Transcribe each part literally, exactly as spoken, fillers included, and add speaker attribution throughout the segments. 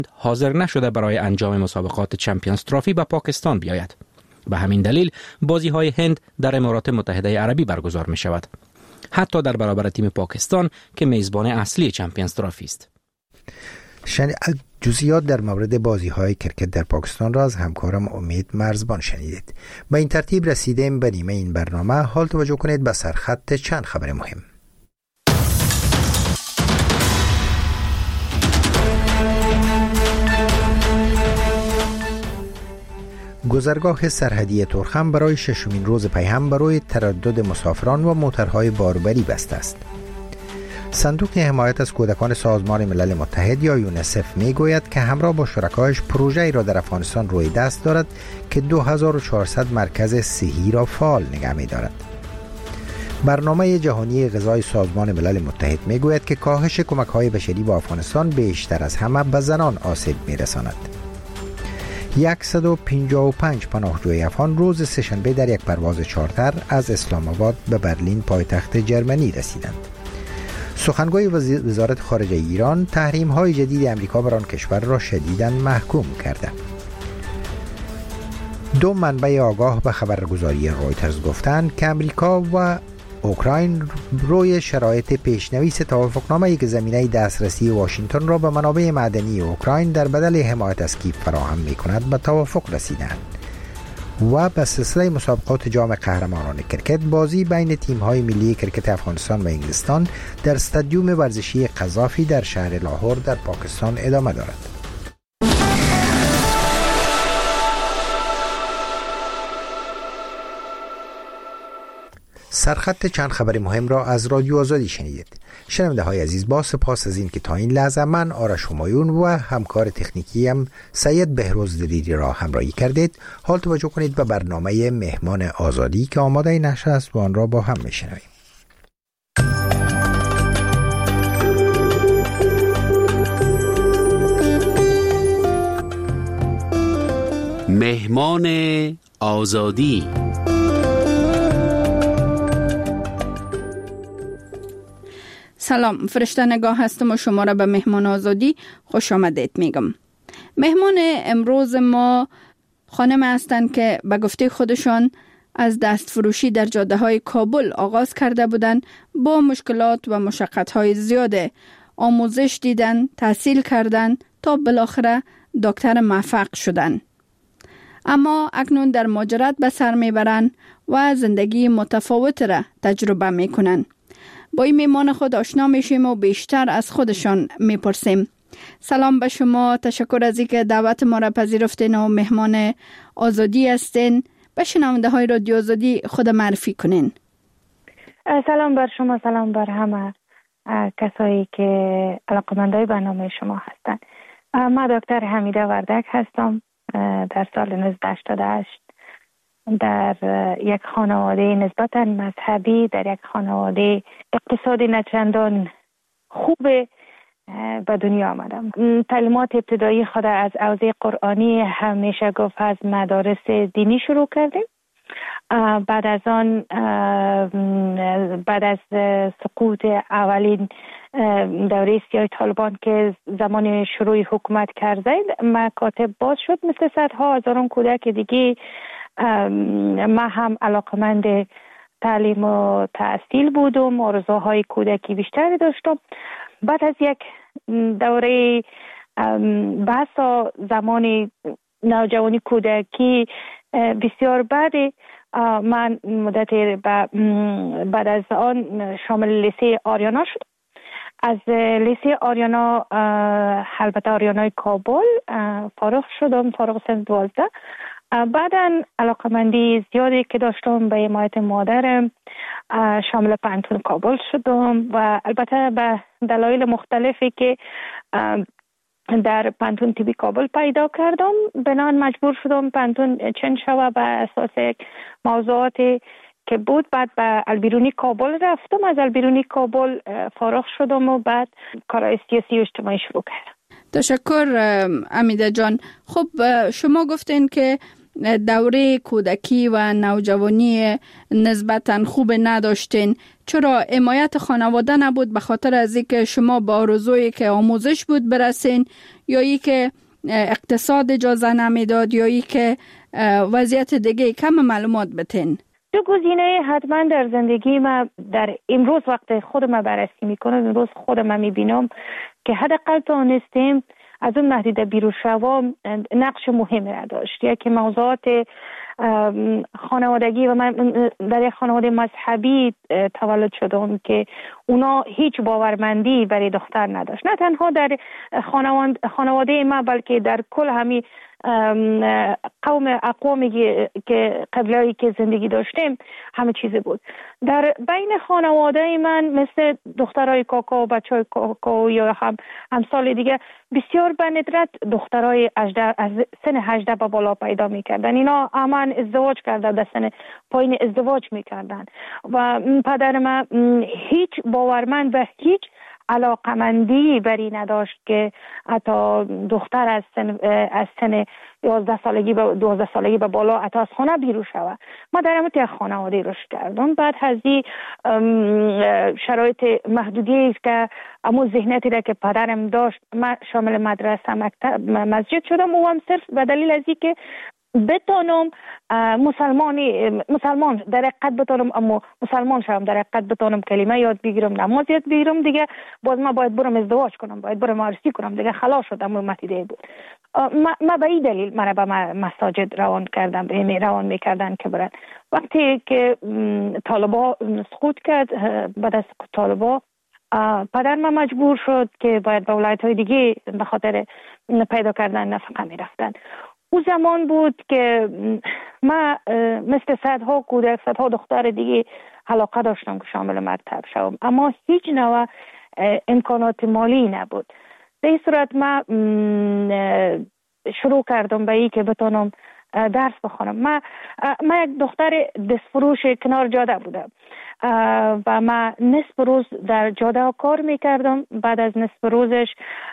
Speaker 1: حاضر نشده برای انجام مسابقات چمپیونز ترافی به پاکستان بیاید. به همین دلیل بازی‌های هند در امارات متحده عربی برگزار می شود. حتی در برابر تیم پاکستان که میزبان اصلی چمپیونز ترافی است.
Speaker 2: شن... جزئیات در مورد بازی‌های کرکت در پاکستان را از همکارم امید مرزبان شنیدید. به این ترتیب رسیدیم به نیمه این برنامه. حال توجه کنید به سرخط چند خبر مهم. گذرگاه سرحدی ترخم برای ششمین روز پیهم برای تردد مسافران و موترهای باربری بسته است. صندوق حمایت از کودکان سازمان ملل متحد یا یونیسف می گوید که همراه با شرکایش پروژه‌ای را در افغانستان روی دست دارد که دو هزار و چهارصد مرکز صحی را فعال نگه می دارد. برنامه جهانی غذای سازمان ملل متحد می گوید که کاهش کمک‌های بشری به افغانستان بیشتر از همه به زنان آسیب می رساند. صد و پنجاه و پنج پناهجوی افغان روز سه‌شنبه در یک پرواز چارتر از اسلام آباد به برلین پایتخت جرمنی رسیدند. سخنگوی وزارت خارجه ایران تحریم‌های جدید امریکا بر آن کشور را شدیداً محکوم کرده. دو منبع آگاه به خبرگزاری رویترز گفتند که امریکا و اوکراین روی شرایط پیشنویس توافقنامه‌ای که زمینه دسترسی واشنگتن را به منابع معدنی اوکراین در بدل حمایت از کیف فراهم می‌کند به توافق رسیدند. و به سلسله مسابقات جام قهرمانان کرکت بازی بین تیم‌های ملی کرکت افغانستان و انگلستان در استادیوم ورزشی قذافی در شهر لاهور در پاکستان ادامه دارد. سرخط چند خبر مهم را از رادیو آزادی شنیدید. شنونده های عزیز، با سپاس از این که تا این لحظه من آرش همایون و همکار تکنیکیم سید بهروز دریری را همراهی کردید. حال توجه کنید به برنامه مهمان آزادی که آماده نشر است و آن را با هم میشنویم.
Speaker 3: مهمان آزادی.
Speaker 4: سلام، فرشته نگاه هستم و شما را به مهمان آزادی خوش آمدید میگم. مهمان امروز ما خانم هستند که به گفته خودشان از دست فروشی در جاده های کابل آغاز کرده بودند. با مشکلات و مشقت های زیاده آموزش دیدن، تحصیل کردن تا بالاخره دکتر موفق شدن. اما اکنون در مهاجرت به سر میبرند و زندگی متفاوت را تجربه میکنن. با این میمان خود آشنا میشیم و بیشتر از خودشان میپرسیم. سلام به شما، تشکر از اینکه دعوت ما را پذیرفتین و مهمان آزادی هستین. به شنونده های رادیو آزادی خود معرفی کنین.
Speaker 5: سلام بر شما، سلام بر همه کسایی که علاقه‌مندای برنامه شما هستند. من دکتر حمیده وردک هستم. در سال نوزده هشتاد و هشت در یک خانواده نسبتاً مذهبی، در یک خانواده اقتصادی نچندان خوب به دنیا آمدم. تعلیمات ابتدایی خود از حوزه قرآنی همیشه گفت از مدارس دینی شروع کردیم. بعد از آن بعد از سقوط اولین دوره سیاه طالبان که زمان شروع حکومت کرده مکاتب باز شد، مثل صدها هزاران کودک دیگه ما هم علاقمند تعلیم و تحصیل بودم، آرزوهای کودکی بیشتری داشتم. بعد از یک دوره بحث زمان نوجوانی کودکی بسیار بعد من مدت بعد از آن شامل لیسه آریانا شد. از لیسه آریانا البته آریانای کابل فارغ شدم، فارغ سن دوازده. بعداً علاقمندی زیادی که داشتم به حمایت مادرم شامل پانتون کابل شدم و البته به دلایل مختلفی که در پانتون تیبی کابل پیدا کردم بنان مجبور شدم پانتون چند شوه به اساس موضوعاتی که بود. بعد به البیرونی کابل رفتم، از البیرونی کابل فارغ شدم و بعد کارهای سیاسی و اجتماعی شروع کردم.
Speaker 4: تشکر امیده جان. خب شما گفتین که دوره کودکی و نوجوانی نسبتاً خوب نداشتین. چرا حمایت خانواده نبود؟ به خاطر از اینکه شما با آرزویی که آموزش بود برسین، یا ای که اقتصاد اجازه نمیداد، یا ای که وضعیت دیگه؟ کم معلومات بتین.
Speaker 5: دو گزینه حتما در زندگی ما در امروز وقت خودم بررسی میکنم، امروز خودم میبینم که حداقل تونستیم از اون محدوده بیرون شوم نقش مهمی را داشت. یکی موضوعات خانوادگی، و من در یک خانواده مذهبی تولد شدم که اونا هیچ باورمندی برای دختر نداشت، نه تنها در خانواده ما بلکه در کل همی قوم اقوامی که قبلی که زندگی داشتیم همه چیزی بود. در بین خانواده من مثل دخترای کاکا و بچهای کاکا یا هم همسال دیگه بسیار به ندرت دخترای از سن هجده به بالا پیدا میکردن. اینا همان ازدواج کرده، در سن پایین ازدواج میکردن و پدر من هیچ باورمند و هیچ علاقمندی بری نداشت که حتی دختر از سن از سن یازده سالگی به دوازده سالگی به بالا حتی از خانه بیرون شود. ما در همت یک خانواده رشد کردم. بعد از این شرایط محدودی است که امو ذهنیتی را که پدرم داشت، من شامل مدرسه، مکتب، مسجد شدم و هم صرف به دلیل از اینکه بتونم مسلمانی مسلمان در حقیقت بتونم، اما مسلمان شدم در حقیقت بتونم کلمه یاد بگیرم، نماز یاد بگیرم، دیگه باز ما باید برم ازدواج کنم، باید برم عروسی کنم، دیگه خلاص شدم. اون متیده بود. ما, ما به این دلیل مرا به مساجد روان کردم، به می روان میکردن که برن. وقتی که طالبا سقوط کرد، بعد از طالبا پدر ما مجبور شد که باید به ولایت های دیگه به خاطر پیدا کردن نفقه می رفتن. او زمان بود که ما مثل صدها کودک، صدها دختر دیگه علاقه داشتم که شامل مکتب شوم، اما هیچ نوع امکانات مالی نبود. به این صورت ما شروع کردم به این که بتونم درس بخونم. ما ما یک دختر دستفروش کنار جاده بودم و ما نصف روز در جاده کار میکردم، بعد از نصف روزش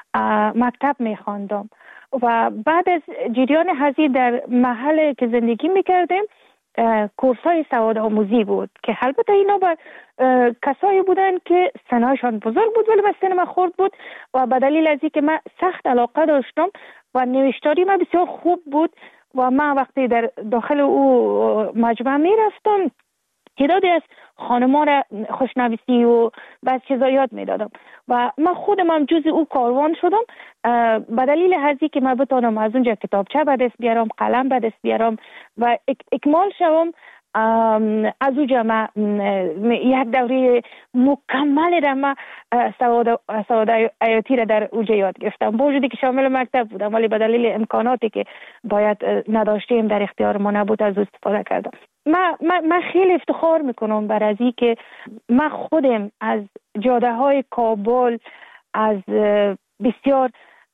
Speaker 5: مکتب میخواندم و بعد از جریان هزی در محل که زندگی میکردیم کورس های سواد آموزی بود که البته اینا با کسایی بودن که سنایشان بزرگ بود ولی سن من خورد بود و به دلیل از اینکه من سخت علاقه داشتم و نوشتاری من بسیار خوب بود و من وقتی در داخل او مجمع می رفتم تعدادی از خانما را خوشنویسی و بعض چیزا یاد می دادم و من خودم هم جز او کاروان شدم به دلیل هزی که من بتونم از اونجا کتابچه به دست بیارم، قلم به دست بیارم و اک اکمال شوم. از اونجا من یک دوره مکمل را من سواد سواد حیاتی را در اونجا یاد گرفتم، با وجودی که شامل مکتب بودم ولی به دلیل امکاناتی که باید نداشتیم در اختیار ما نبود از استفاده کردم. من, من, من خیلی افتخار میکنم بر از این که من خودم از جاده های کابل، از بسیار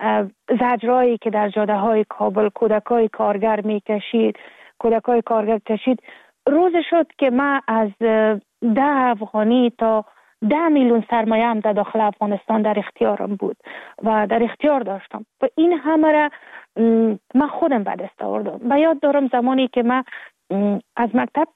Speaker 5: زجرایی که در جاده های کابل کودکای کارگر میکشید کودکای کارگر کشید روز شد که من از ده افغانی تا ده میلیون سرمایه هم در داخل افغانستان در اختیارم بود و در اختیار داشتم و این همه را من خودم به دست آوردم. و یاد دارم زمانی که من از مکتب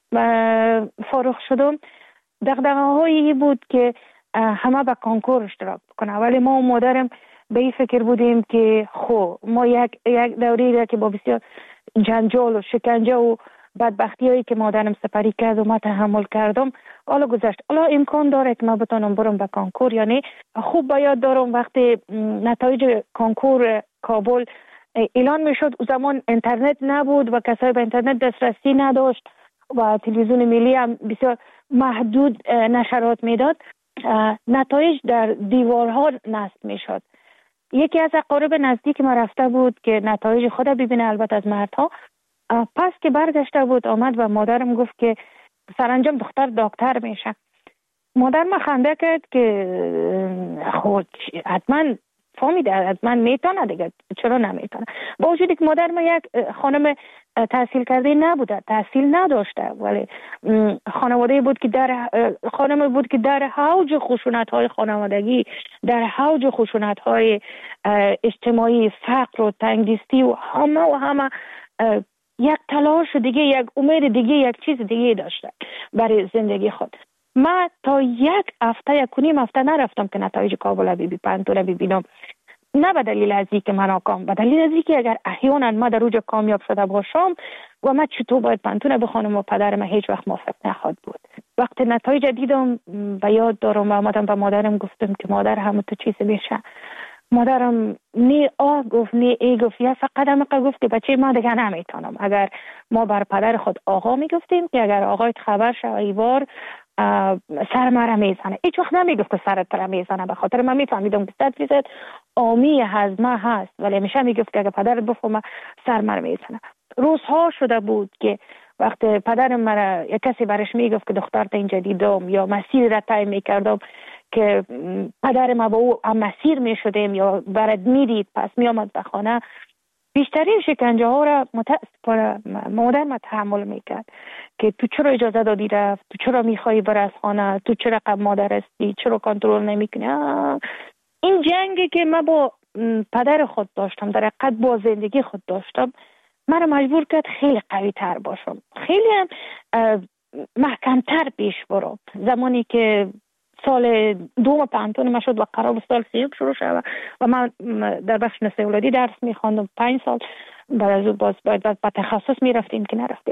Speaker 5: فارغ شدم دغدغه هایی بود که همه به کنکور اشتراک بکنه، ولی ما و مادرم به این فکر بودیم که خو ما یک یک دوری را که با بسیار جنجال و شکنجه و بدبختی هایی که مادرم سپری کرد و ما تحمل کردم حالا گذشت، حالا امکان داره که ما بتونم برم به کنکور. یعنی خوب با یاد دارم وقتی نتایج کنکور کابل اعلان میشد، او زمان اینترنت نبود و کسایی به اینترنت دسترسی نداشت و تلویزیون ملی هم بسیار محدود نشرات میداد، نتایج در دیوارها نصب میشد. یکی از اقارب نزدیک ما رفته بود که نتایج خود ببینه، البته از مردها. پس که برگشته بود آمد و مادرم گفت که سرانجام دختر دکتر میشه. مادر ما خنده کرد که خود حتما فهمیده حتما میتونه دیگه، چرا نمیتونه؟ با وجودی که مادر ما یک خانم تحصیل کرده نبوده، تحصیل نداشته، ولی خانواده بود که در خانم بود که در حوج خشونت های خانوادگی، در حوج خشونت های اجتماعی، فقر و تنگدستی و همه و همه یک تلاش دیگه، یک امید دیگه، یک چیز دیگه داشته برای زندگی خود. من تا یک هفته یک و نیم هفته نرفتم که نتایج کابل بی بی پانتون ببینم، نه به دلیل از اینکه من ناکام، به دلیل از اینکه اگر احیانا ما در اوج کامیاب شده باشم و من چطور باید پانتون بخونم و پدر من هیچ وقت موافق نخواهد بود. وقتی نتایج دیدم به یاد دارم و آمدم به مادرم گفتم که مادر همون تو چیز میشه. مادرم نی آه گفت نی ای گفت، یا فقط هم گفت که بچه ما دیگه نمیتونم. اگر ما بر پدر خود آقا میگفتیم که اگر آقایت خبر شد ایوار سر مرا میزنه، هیچ وقت نمیگفت که سرت را میزنه، به خاطر من میفهمیدم که صد فیصد آمی هضمه هست، ولی همیشه میگفت که اگر پدرت بفهمه سر مرا میزنه. روزها شده بود که وقت پدرم مرا یک کسی برش میگفت که دخترت اینجا دیدم، یا مسیر را طی میکردم که پدر ما با او هم مسیر میشدیم یا برد میدید پس میامد به خانه، بیشترین شکنجه ها را متاسفانه مادر ما تحمل میکرد که تو چرا اجازه دادی رفت، تو چرا میخوایی بر از خانه، تو چرا قبل مادر هستی، چرا کنترل نمیکنی. این جنگی که من با پدر خود داشتم، در حقیقت با زندگی خود داشتم، من مجبور کرد خیلی قوی تر باشم، خیلی هم محکمتر پیش برم. زمانی که سال دوم پانتون ما شد و قرار بود سال سیوم شروع شد و من در بخش نسل اولادی درس میخواندم پنج سال، بعد از اون باز باید به تخصص میرفتیم که نرفتیم.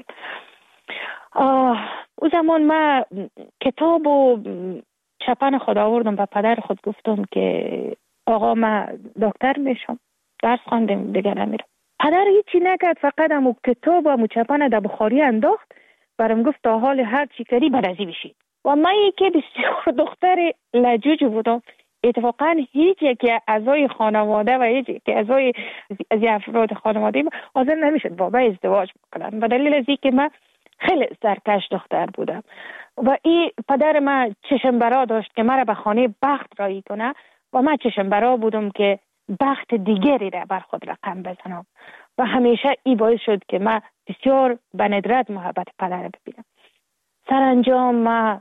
Speaker 5: او زمان من کتاب و چپن خود آوردم و پدر خود گفتم که آقا من دکتر میشم، درس خواندم دیگه نمیرم. پدر هیچی نکرد، فقط همو کتاب و همو چپن در بخاری انداخت، برام گفت تا حال هر چی کردی برازی بشید. و من یکی بسیار دختر لجوج بودم، اتفاقا هیچ یکی اعضای خانواده و هیچ یکی اعضای از افراد خانواده حاضر نمیشد با من ازدواج بکنن، به دلیل از اینکه من خیلی سرکش دختر بودم و این پدر من چشم برا داشت که مرا به خانه بخت رایی کنه و من چشم برا بودم که بخت دیگری را بر خود رقم بزنم و همیشه این باعث شد که من بسیار به ندرت محبت پدر ببینم. سرانجام من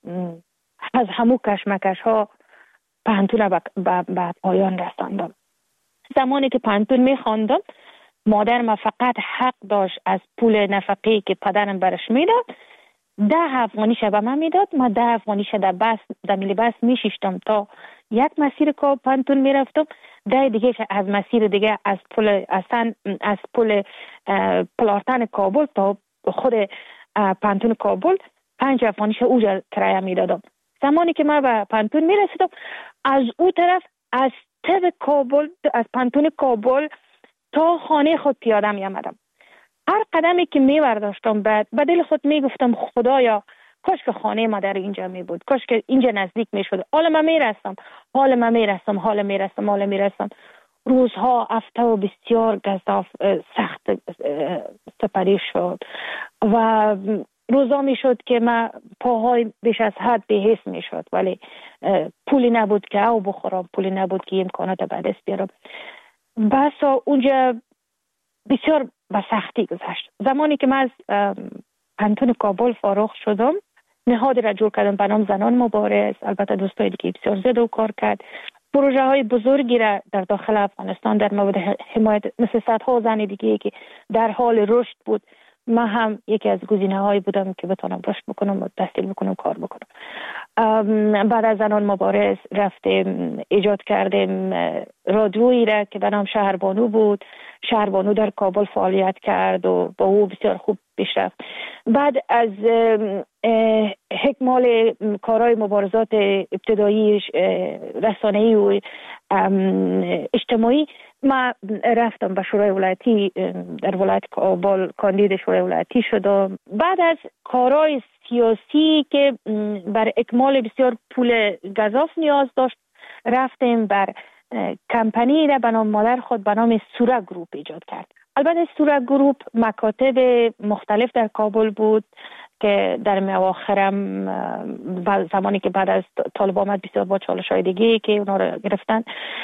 Speaker 5: از همو کشمکش ها پانتون به پایان رساندم. زمانی که پانتون می خواندم، مادر ما فقط حق داشت از پول نفقی که پدرم برش میداد ده افغانیش به من میداد. ما ده افغانیش در بس در میلی بس میشیشتم تا یک مسیر که پانتون میرفتم، ده دیگه از مسیر دیگه از پل اصلا از پل پلارتن کابل تا خود پانتون کابل پنج افغانیش اوجا کرایه میدادم. زمانی که من به پانتون میرسیدم، از او طرف از تب کابل، از پانتون کابل تا خانه خود پیاده می آمدم. هر قدمی که می برداشتم بعد به دل خود می گفتم خدایا کاش که خانه ما در اینجا می بود، کاش که اینجا نزدیک می شد. حالا من می رسم، حالا من می رسم، حالا می رسم، حالا می رسم. روزها هفته و بسیار گزاف سخت سپری شد و روزا می شد که من پاهای بیش از حد بی‌حس می شد، ولی پولی نبود که او بخورم، پولی نبود که امکانات به دست بیارم. بسا اونجا بسیار به سختی گذشت. زمانی که من از پانتون کابل فارغ شدم، نهادی را جور کردم به نام زنان مبارز. البته دوستای دیگه بسیار زیاد و کار کرد. پروژه های بزرگی را در داخل افغانستان در مورد حمایت مثل صدها زن دیگه که در حال رشد بود، من هم یکی از گزینه هایی بودم که بتونم رشد بکنم و تحصیل بکنم، کار بکنم. بعد از زنان مبارز رفتیم ایجاد کردیم رادیویی را که به نام شهربانو بود. شهربانو در کابل فعالیت کرد و با او بسیار خوب پیش رفت. بعد از حکمال کارهای مبارزات ابتدایی رسانه‌ای و اجتماعی، ما رفتم به شورای ولایتی در ولایت کابل کاندید شورای ولایتی شدم. بعد از کارهای سیاسی که بر اکمال بسیار پول گزاف نیاز داشت، رفتیم بر کمپانی را به نام مادر خود به نام سورا گروپ ایجاد کرد. البته سورا گروپ مکاتب مختلف در کابل بود که در مواخرم زمانی که بعد از طالب آمد بسیار با چالش های دیگه که اونا رو گرفتن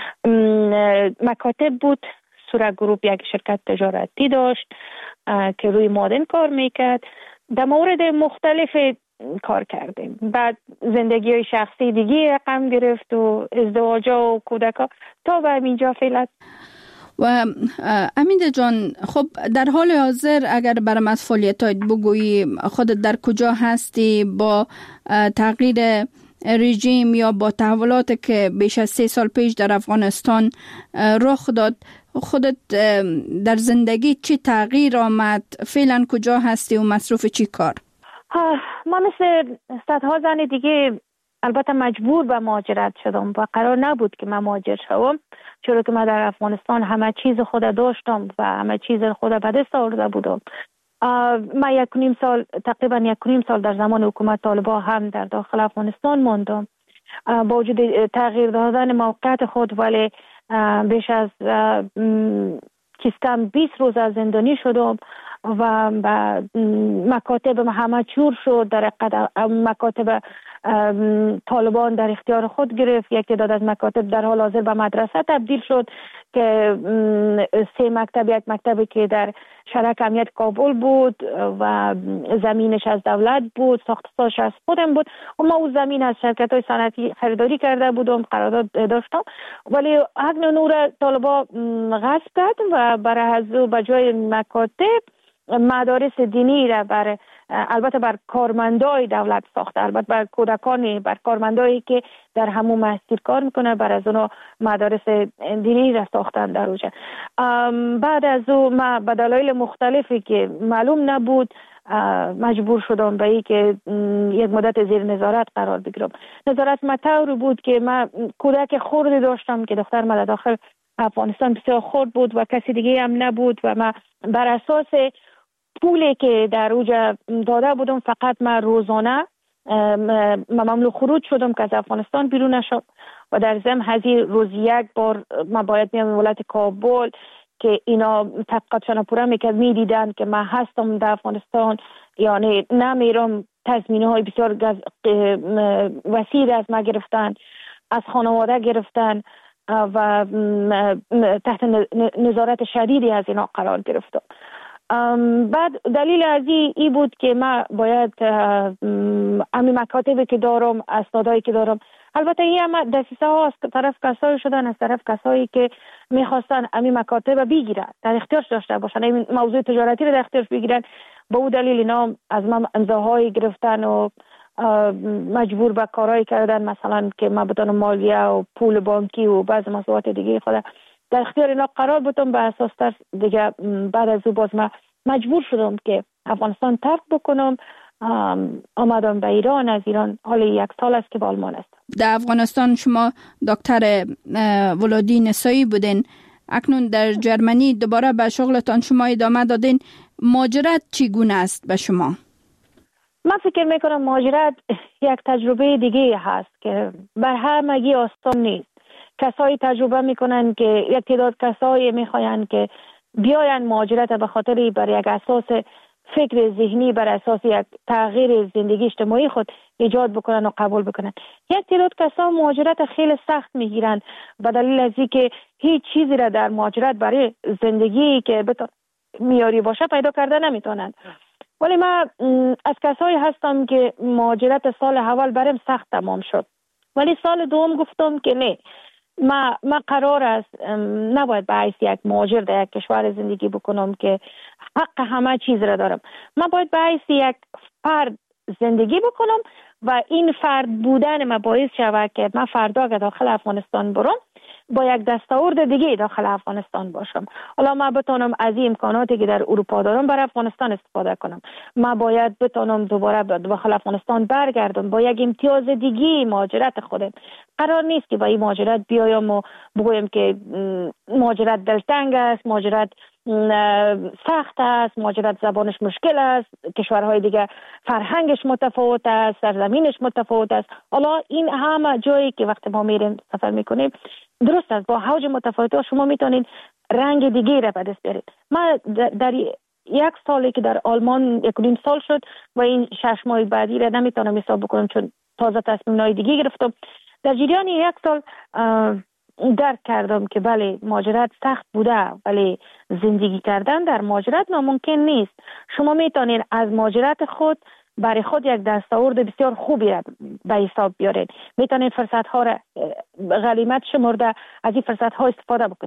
Speaker 5: مکاتب بود. سورا گروپ یک شرکت تجارتی داشت که روی معادن کار میکرد. در مورد مختلف کار کردیم. بعد زندگی های شخصی دیگه رقم گرفت و ازدواج و کودکا تا به اینجا فعلا.
Speaker 4: و امیده جان، خب در حال حاضر اگر برام از فعالیتات بگویی، خودت در کجا هستی با تغییر رژیم یا با تحولاتی که بیش از سه سال پیش در افغانستان رخ داد، خودت در زندگی چی تغییر آمد؟ فعلا کجا هستی و مصروف چی کار؟
Speaker 5: ما مثل صدها زن دیگه البته مجبور به مهاجرت شدم و قرار نبود که من مهاجر شوم، چرا که من در افغانستان همه چیز خود داشتم و همه چیز خود به دست آورده بودم. من یک نیم سال تقریبا یک نیم سال در زمان حکومت طالبان هم در داخل افغانستان ماندم با وجود تغییر دادن موقعیت خود، ولی بیش از کم بیست روز از زندانی شدم و مکاتب همه چور شد. در مکاتب طالبان در اختیار خود گرفت. یک تعداد از مکاتب در حال حاضر به مدرسه تبدیل شد که سه مکتب، یک مکتبی که در شرک امنیت کابل بود و زمینش از دولت بود، ساختش از خودم بود و ما اون زمین از شرکت های صنعتی خریداری کرده بودم، قرارداد داشتم، ولی حق نور طالبان غصب کرد و برای از به جای مکاتب مدارس دینی را بر البته بر کارمندای دولت ساخته، البته بر کودکانی، بر کارمندایی که در همون مسیر کار میکنه، بر از اونها مدارس دینی را ساختن در اوجه. بعد از اون ما به دلایل مختلفی که معلوم نبود مجبور شدم به این که یک مدت زیر نظارت قرار بگیرم. نظارت مطوری بود که من کودک خردی داشتم که دختر من داخل افغانستان بسیار خرد بود و کسی دیگه هم نبود و من بر اساس پولی که در اوجه داده بودم فقط من روزانه مملو خروج شدم که از افغانستان بیرون نشم و در ضمن هزی روز یک بار من باید میام ولایت کابل که اینا تحقیقاتشان پورا میکرد، میدیدن که من هستم در افغانستان یعنی نمیرم. تضمینه های بسیار وسیع از ما گرفتن، از خانواده گرفتن و تحت نظارت شدیدی از اینا قرار گرفتم. بعد دلیل از ای, ای بود که من باید امی مکاتبی که دارم، اسنادایی که دارم، البته این هم دسیسه ها از طرف کسایی شدن، از طرف کسایی که میخواستن امی مکاتب بگیرن، در اختیارش داشته باشن، این موضوع تجارتی رو در اختیارش بگیرن. با اون دلیل اینا از من امضاهایی گرفتن و مجبور به کارهایی کردن، مثلا که من بتونم مالیه و پول بانکی و بعض مسئولیت دیگه خود در اختیار اینا قرار بودم. به اساس تر دیگه بعد از او باز من مجبور شدم که افغانستان ترک بکنم، آمدم به ایران. از ایران حالا یک سال است که با آلمان است.
Speaker 4: در افغانستان شما دکتر ولادی نسایی بودین، اکنون در جرمنی دوباره به شغلتان شما ادامه دادین. مهاجرت چگونه است به شما؟
Speaker 5: من فکر میکنم مهاجرت یک تجربه دیگه هست که بر همگی آسان نیست. کسایی تجربه میکنن که یک تعداد کسایی میخواین که بیاین مهاجرت به خاطر بر یک اساس فکر ذهنی، بر اساس یک تغییر زندگی اجتماعی خود ایجاد بکنن و قبول بکنن. یک تعداد کسا مهاجرت خیلی سخت میگیرن به دلیل از اینکه هیچ چیزی را در مهاجرت برای زندگی که میاری باشه پیدا کرده نمیتونن. ولی من از کسایی هستم که مهاجرت سال اول برام سخت تمام شد، ولی سال دوم گفتم که نه، ما ما قرار است نباید به حیث یک مهاجر در یک کشور زندگی بکنم که حق همه چیز را دارم. من باید به حیث یک فرد زندگی بکنم و این فرد بودن ما باعث شود که من فردا که داخل افغانستان برم با یک دستاورد دیگه داخل افغانستان باشم. حالا من بتونم از این امکاناتی که در اروپا دارم برای افغانستان استفاده کنم. من باید بتونم دوباره داخل افغانستان برگردم با یک امتیاز دیگه مهاجرت خودم. قرار نیست که با این مهاجرت بیایم و بگویم که مهاجرت دلتنگ است، مهاجرت سخت است، مهاجرت زبانش مشکل است، کشورهای دیگه فرهنگش متفاوت است، سرزمینش متفاوت است. حالا این همه جایی که وقتی ما میریم سفر میکنیم درست است، با حوج متفاوت شما میتونید رنگ دیگه را به دست بیارید. من در یک سالی که در آلمان یک نیم سال شد و این شش ماه بعدی را نمیتونم حساب بکنم چون تازه تصمیم‌های دیگه گرفتم. در جریان یک سال درک کردم که بله مهاجرت سخت بوده، ولی زندگی کردن در مهاجرت ناممکن نیست. شما میتونید از مهاجرت خود برای خود یک دستاورد بسیار خوبی را به حساب بیارید. میتونید فرصت ها را غنیمت شمرده از این فرصت ها استفاده بکنید.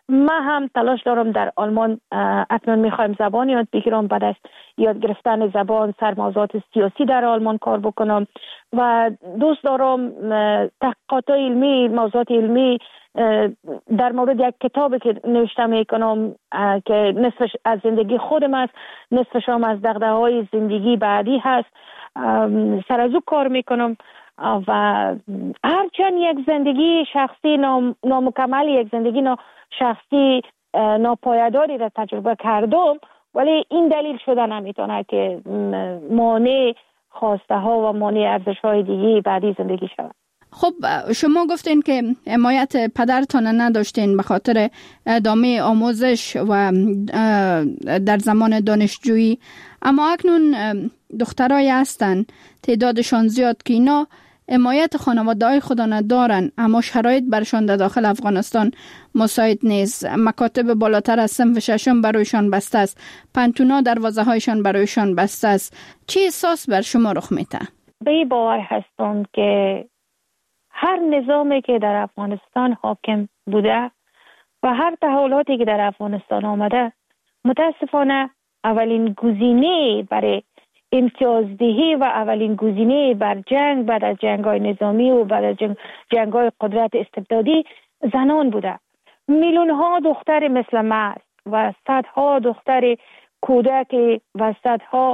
Speaker 5: من هم تلاش دارم در آلمان اکنون میخوایم زبان یاد بگیرم، بعد از یاد گرفتن زبان سر موضوعات سیاسی در آلمان کار بکنم و دوست دارم تحقیقات علمی، موضوعات علمی در مورد یک کتابی که نوشته میکنم که نصفش از زندگی خودم است، نصفش هم از دغدغه‌های زندگی بعدی هست، سر از او کار میکنم و هرچند یک زندگی شخصی نام، نامکمل، یک زندگی نا شخصی ناپایداری را تجربه کردم، ولی این دلیل شده نمیتونه که مانع خواسته ها و مانع ارزش های دیگه بعدی زندگی شود.
Speaker 4: خب شما گفتین که حمایت پدرتان نداشتین به خاطر ادامه آموزش و در زمان دانشجویی، اما اکنون دخترای هستن تعدادشان زیاد که اینا حمایت خانواده‌های خود ندارن، اما شرایط برشان در داخل افغانستان مساعد نیست. مکاتب بالاتر از صنف ششم برایشان بسته است، پنتونا دروازه هایشان برایشان بسته است. چه احساس بر شما رخ میده؟
Speaker 5: به باور هستم که هر نظامی که در افغانستان حاکم بوده و هر تحولاتی که در افغانستان آمده، متاسفانه اولین گزینه برای امتیازدهی و اولین گزینه بر جنگ بعد از جنگ‌های نظامی و بعد از جنگ جنگ‌های قدرت استبدادی زنان بوده. میلیون ها دختر مثل من و صدها دختر کودک و صدها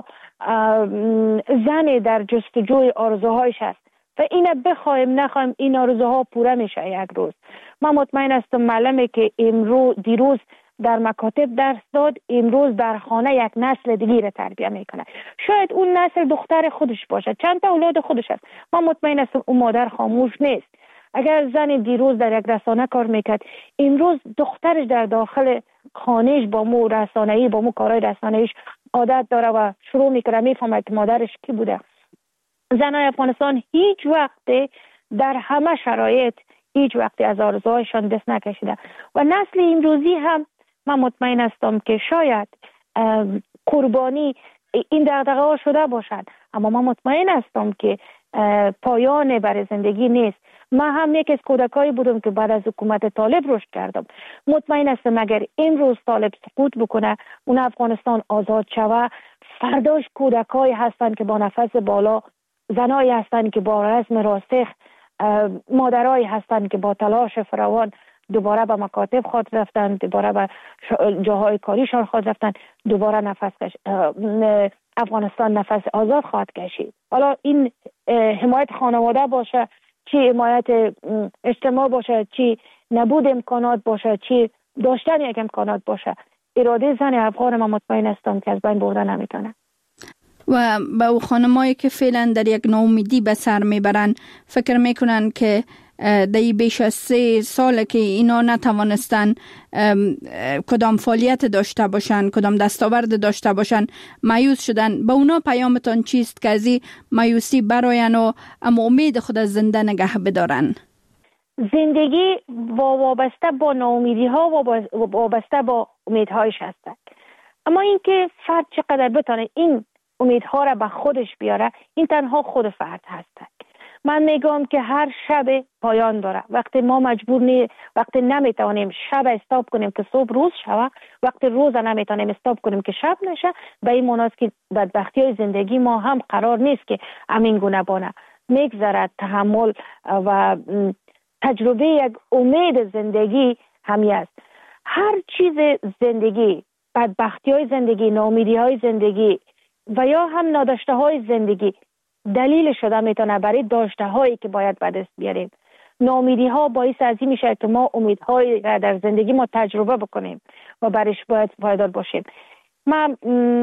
Speaker 5: زن در جستجوی آرزوهایش است و اینه بخوایم نخوایم این آرزوها پوره میشه یک روز. من مطمئن هستم معلمه که امروز دیروز در مکاتب درس داد، امروز در خانه یک نسل دیگه را تربیت میکنه. شاید اون نسل دختر خودش باشه، چند تا اولاد خودش است. من مطمئن هستم اون مادر خاموش نیست. اگر زن دیروز در یک رسانه کار میکرد، امروز دخترش در داخل خانهش با مو رسانه‌ای با مو کارهای رسانه‌ایش عادت داره و شروع میکنه میفهمه که مادرش کی بوده. زنای افغانستان هیچ وقت در همه شرایط هیچ وقت از آرزوهایشان دست نکشیده و نسل امروزی هم من مطمئن هستم که شاید قربانی این دغدغه ها شده باشد، اما من مطمئن هستم که پایان برای زندگی نیست. من هم یک از کودکایی بودم که بعد از حکومت طالب رشد کردم. مطمئن هستم اگر امروز طالب سقوط بکنه، اون افغانستان آزاد شود، فرداش کودکایی هستند که با نفس بالا، زنایی هستند که با رزم راسخ، مادرایی هستند که با تلاش فراوان دوباره به مکاتب خود رفتن، دوباره به جاهای کاریشان خود رفتن، دوباره نفس کش... افغانستان نفس آزاد خواهد کشید. حالا این حمایت خانواده باشه، چی حمایت اجتماع باشه، چی نبود امکانات باشه، چی داشتن یک امکانات باشه، اراده زن افغان من مطمئن هستم که از بین برده نمیتونه.
Speaker 4: و به او خانمایی که فعلا در یک ناامیدی به سر میبرن، فکر میکنن که در بیش از سه سال که اینا نتوانستن کدام فعالیت داشته باشن، کدام دستاورد داشته باشن، مایوس شدن. به اونا پیامتان چیست که از این مایوسی براین و اما امید خود از زنده نگه بدارن؟
Speaker 5: زندگی وابسته با ناامیدی ها و وابسته با امیدهایش هست، اما اینکه فرد چقدر بتونه این امیدها را به خودش بیاره، این تنها خود فرد هست. من میگم که هر شب پایان داره. وقتی ما مجبور نی وقتی نمیتونیم شب استاپ کنیم که صبح روز شوه، وقتی روز نمیتونیم استاپ کنیم که شب نشه، به این معنی است که بدبختی های زندگی ما هم قرار نیست که همین گونه بانه. میگذرد تحمل و تجربه یک امید زندگی همی است. هر چیز زندگی، بدبختی های زندگی، ناامیدی های زندگی و یا هم ناداشته های زندگی دلیل شده میتونه برای داشته هایی که باید به دست بیاریم. ناامیدی ها باعث از این میشه که ما امیدهایی را در زندگی ما تجربه بکنیم و برش باید پایدار باشیم. من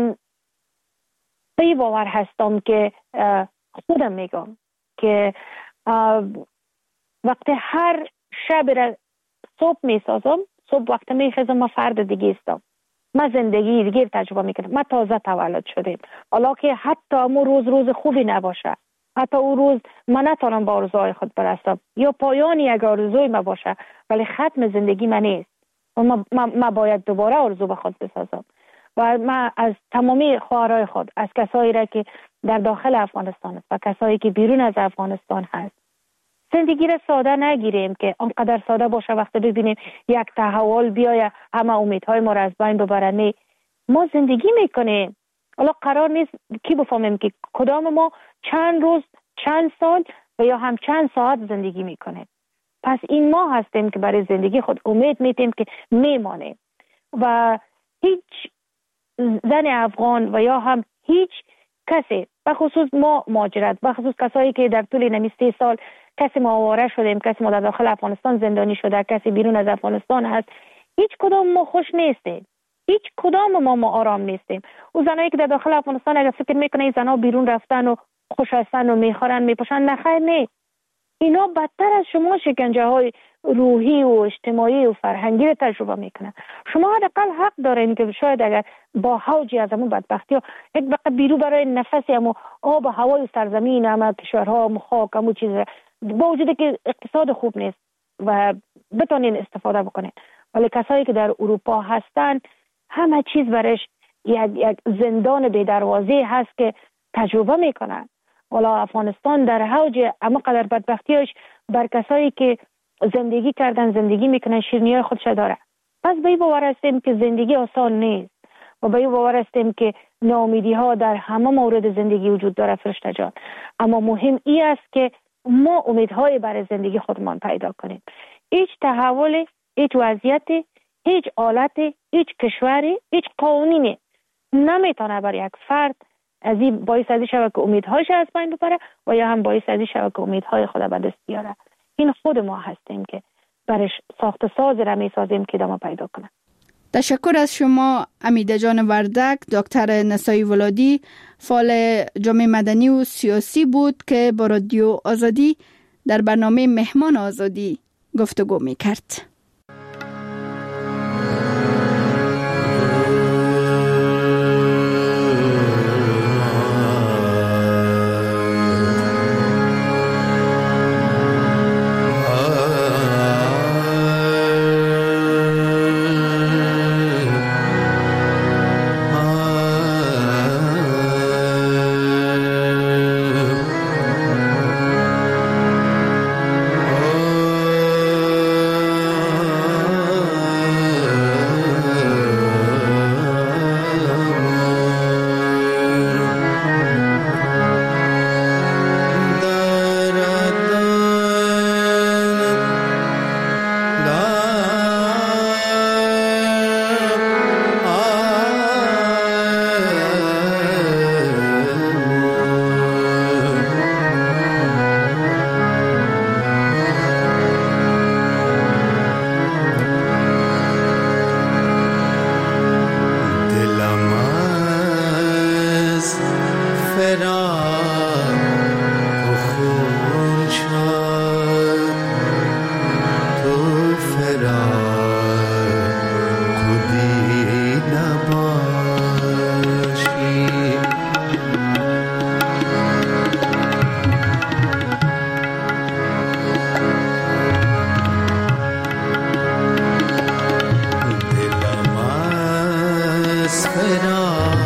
Speaker 5: به باور هستم که خودم میگم که وقتی هر شب را صبح میسازم، صبح وقتی میخیزم ما فرد دیگه استم، ما زندگی دیگه تجربه میکنم، ما تازه تولد شدیم. حالا که حتی امو روز روز خوبی نباشه، حتی او روز من نتونم با آرزوهای خود برسم یا پایان یک آرزوی ما باشه، ولی ختم زندگی من نیست و ما, ما, ما باید دوباره آرزو به خود بسازم. و من از تمامی خواهرای خود، از کسایی را که در داخل افغانستان است و کسایی که بیرون از افغانستان هست، زندگی را ساده نگیریم که آنقدر ساده باشه. وقتی ببینیم یک تحول بیاید همه امیدهای ما را از بین ببره. نه، ما زندگی میکنیم. حالا قرار نیست کی بفهمیم که کدام ما چند روز، چند سال و یا هم چند ساعت زندگی میکنیم. پس این ما هستیم که برای زندگی خود امید میتیم که میمانیم و هیچ زن افغان و یا هم هیچ کسی، بخصوص ما مهاجرت، بخصوص کسایی که در طول نمی سی سال کسی ما آواره شدیم، کسی ما در داخل افغانستان زندانی شده، کسی بیرون از افغانستان هست، هیچ کدام ما خوش نیستیم. هیچ کدام ما ما آرام نیستیم. او زنایی که در داخل افغانستان اگر فکر میکنه این زنا بیرون رفتن و خوش هستن و میخورن میپوشن، نخیر، نه. اینا بدتر از شما شکنجه های روحی و اجتماعی و فرهنگی رو تجربه میکنن. شما حداقل حق دارین که شاید اگر با حوجی از همون بدبختی ها یک بقیه بیرو برای نفسی همو آب و هوای و سرزمین همه کشورها و خاک همو چیز با وجود که اقتصاد خوب نیست و بتونین استفاده بکنین، ولی کسایی که در اروپا هستن همه چیز برش یک, یک زندان بی دروازه هست که تجربه میکنن. والا افغانستان در حوج اما قدر بدبختیش بر کسایی که زندگی کردن، زندگی میکنن، شیرینی خودش داره. پس به این باور هستیم که زندگی آسان نیست و به این باور هستیم که ناامیدی ها در همه مورد زندگی وجود داره فرشته جان. اما مهم این است که ما امیدهای برای زندگی خودمان پیدا کنیم. هیچ تحول، هیچ وضعیت، هیچ حالت، هیچ کشوری، هیچ قانونی نمیتونه بر یک فرد از این باعث ازی شود که امیدهایش از بین ببره و یا هم باعث ازی شود که امیدهای خود به دست بیاره. این خود ما هستیم که برش ساخت ساز را میسازیم که دما پیدا کنه.
Speaker 4: تشکر از شما امیده جان وردک. دکتر نسایی ولادی فعال جامعه مدنی و سیاسی بود که با رادیو آزادی در برنامه مهمان آزادی گفتگو میکرد.
Speaker 6: Espera